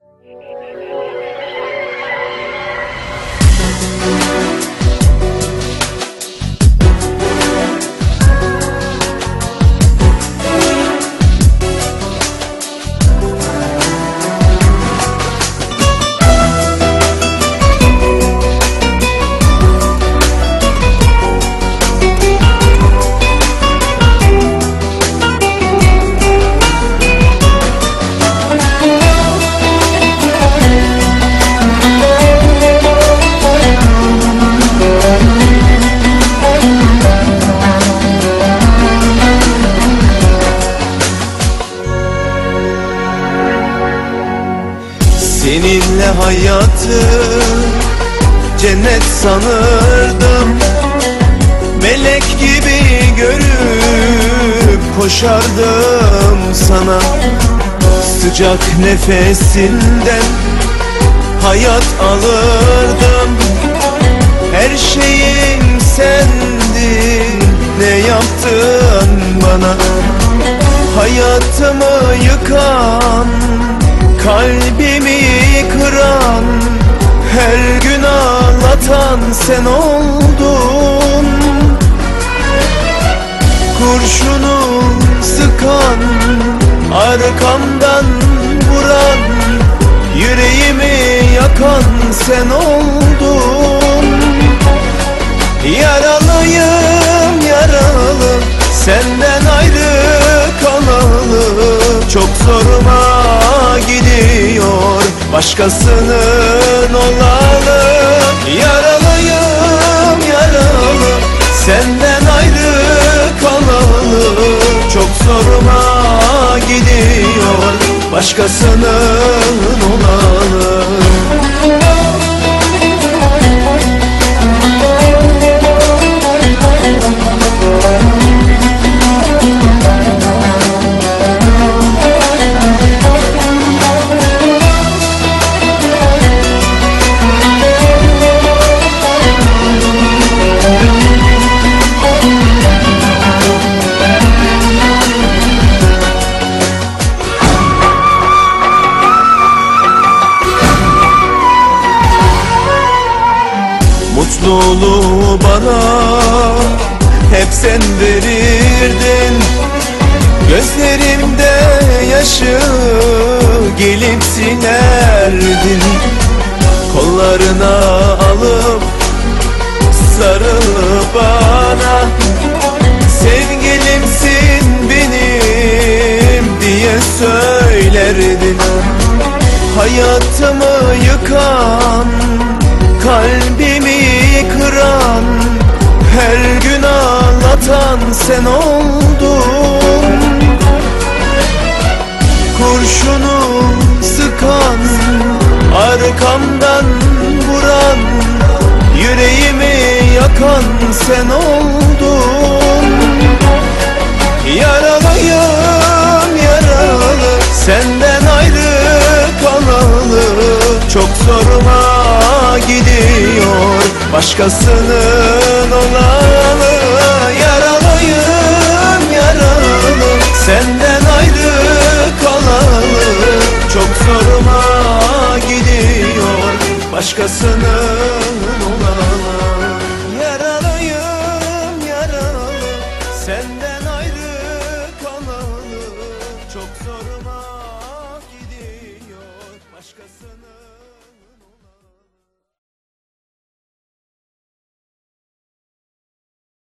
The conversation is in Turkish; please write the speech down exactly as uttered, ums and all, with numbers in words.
Seninle hayatı cennet sanırdım, melek gibi görüp koşardım sana. Sıcak nefesinden hayat alırdım, her şeyim sendin, ne yaptın bana? Hayatımı yıkan, kalbimi kıran, her gün ağlatan sen oldun. Kurşunu sıkan, arkamdan vuran, yüreğimi yakan sen oldun. Yaralıyım yaralı, senden ayrı kalalı, çok zoruma gidiyor başkasının olalı. Yaralıyım yaralı, senden ayrı kalalı, çok zoruma gidiyor başkasının olalı. Mutluluğu bana hep sen verirdin, gözlerimde yaşı gelip silerdin. Kollarına alıp sarılıp bana, sevgilimsin benim diye söylerdin. Hayatımı yıkan, kalbimi kıran, her gün ağlatan sen oldun. Kurşunu sıkan, arkamdan vuran, yüreğimi yakan sen oldun. Yaralıyım yaralı, senden ayrı kalalı, çok zoruma gidiyor başkasının olalı. Yaralıyım yaralı, senden ayrı kalalı, çok zoruma gidiyor başkasının olalı. Yaralıyım yaralı, senden ayrı kalalı, çok zoruma gidiyor başkasının